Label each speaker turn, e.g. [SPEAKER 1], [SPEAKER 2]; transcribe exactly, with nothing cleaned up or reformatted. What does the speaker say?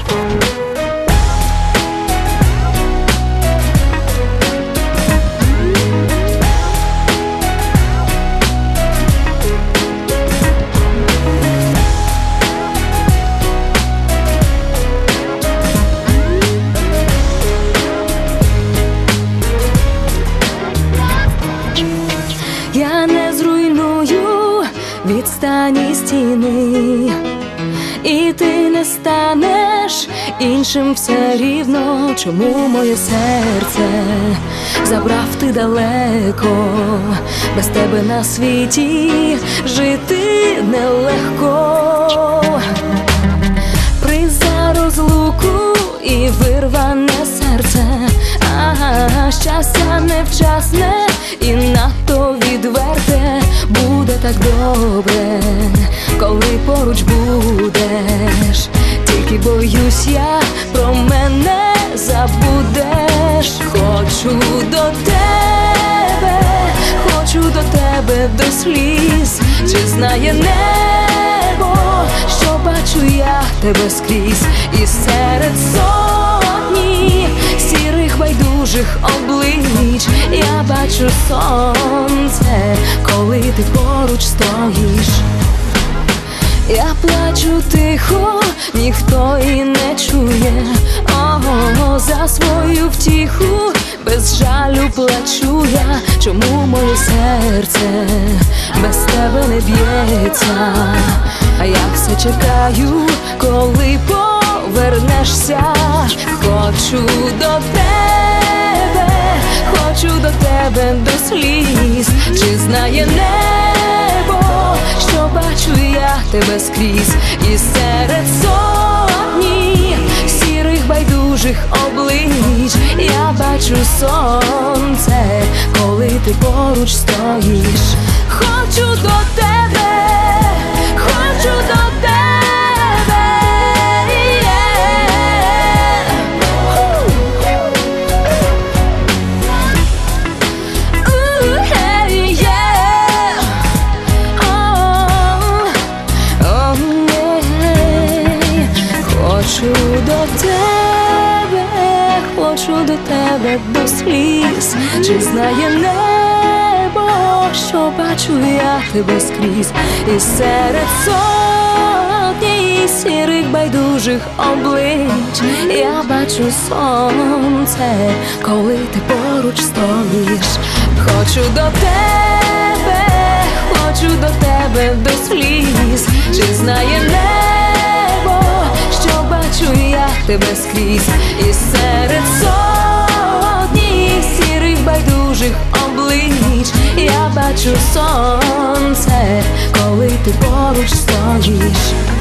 [SPEAKER 1] Я не зруйную відстані стіни, і ти не станеш іншим все рівно. Чому моє серце забрав ти далеко? Без тебе на світі жити нелегко. Приз за розлуку і вирване серце, ага, щастя невчасне і надто відверте. Буде так добре, коли поруч будеш. Тільки боюсь я, про мене забудеш. Хочу до тебе, хочу до тебе до сліз. Чи знає небо, що бачу я тебе скрізь? І серед сотні сірих байдужих облич я бачу сонце, коли ти поруч стоїш. Я плачу тихо, ніхто і не чує. Ого, за свою втіху без жалю плачу я. Чому моє серце без тебе не б'ється? А я все чекаю, коли повернешся. Хочу до тебе, хочу до тебе до сліз. Чи знає небо, що бачу я тебе скрізь? І серед сотні сірих байдужих облич я бачу сонце, коли ти поруч стоїш. Хочу до тебе, хочу до тебе. Хочу до тебе, хочу до тебе до сліз. Чи знає небо, що бачу я тебе скрізь? І серед сотні сірих байдужих облич я бачу сонце, коли ти поруч стоїш. Хочу до тебе, хочу до тебе до сліз. Чи знає небо, що бачу я тебе скрізь? І серед сотні сірих байдужих облич я бачу сонце, коли ти поруч стоїш.